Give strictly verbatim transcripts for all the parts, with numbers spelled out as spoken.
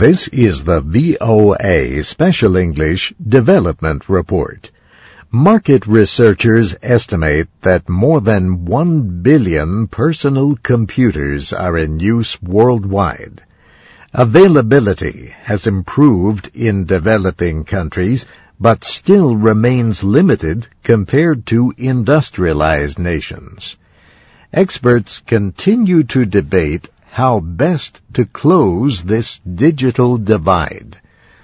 This is the V O A Special English Development Report. Market researchers estimate that more than one billion personal computers are in use worldwide. Availability has improved in developing countries, but still remains limited compared to industrialized nations. Experts continue to debate how best to close this digital divide.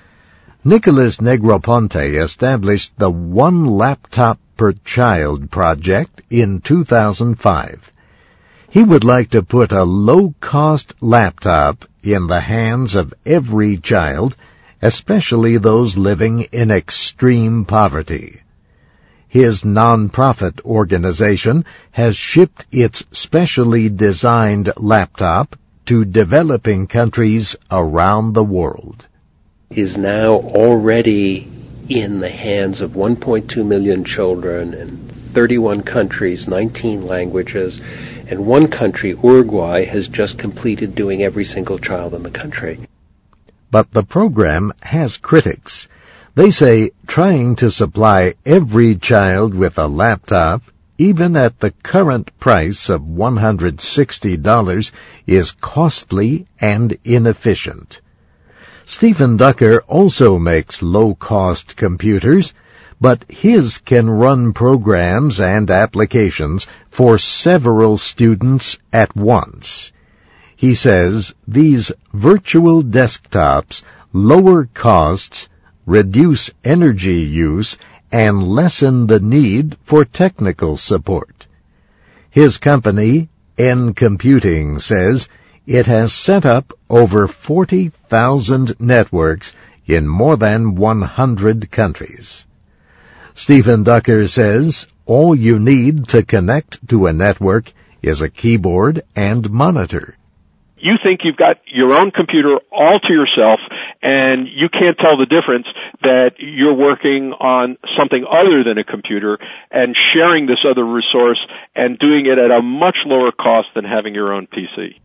Nicholas Negroponte established the One Laptop Per Child project in two thousand five. He would like to put a low-cost laptop in the hands of every child, especially those living in extreme poverty. His non-profit organization has shipped its specially designed laptop to developing countries around the world. Is now already in the hands of one point two million children in thirty-one countries, nineteen languages, and one country, Uruguay, has just completed doing every single child in the country. But the program has critics. They say trying to supply every child with a laptop, even at the current price of one hundred sixty dollars, is costly and inefficient. Stephen Ducker also makes low-cost computers, but his can run programs and applications for several students at once. He says these virtual desktops lower costs, reduce energy use, and lessen the need for technical support. His company, N Computing, says it has set up over forty thousand networks in more than one hundred countries. Stephen Ducker says all you need to connect to a network is a keyboard and monitor. You think you've got your own computer all to yourself, and you can't tell the difference that you're working on something other than a computer and sharing this other resource and doing it at a much lower cost than having your own P C.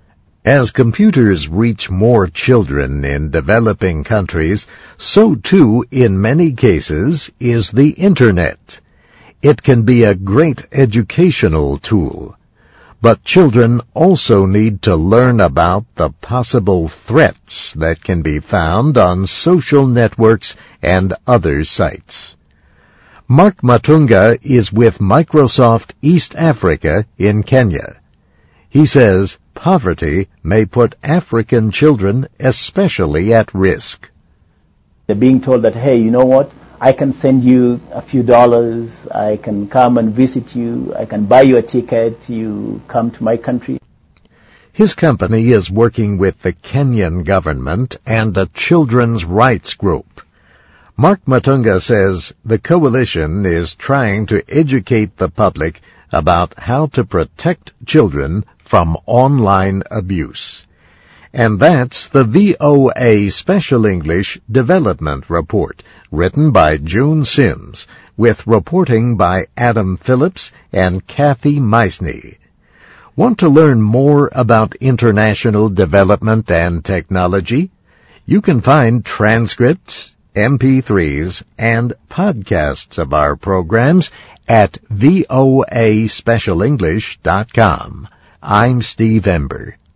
As computers reach more children in developing countries, so too, in many cases, is the Internet. It can be a great educational tool. But children also need to learn about the possible threats that can be found on social networks and other sites. Mark Matunga is with Microsoft East Africa in Kenya. He says poverty may put African children especially at risk. They're being told that, hey, you know what? I can send you a few dollars, I can come and visit you, I can buy you a ticket, you come to my country. His company is working with the Kenyan government and a children's rights group. Mark Matunga says the coalition is trying to educate the public about how to protect children from online abuse. And that's the V O A Special English Development Report, written by June Sims, with reporting by Adam Phillips and Kathy Meisney. Want to learn more about international development and technology? You can find transcripts, M P threes, and podcasts of our programs at voa special english dot com. I'm Steve Ember.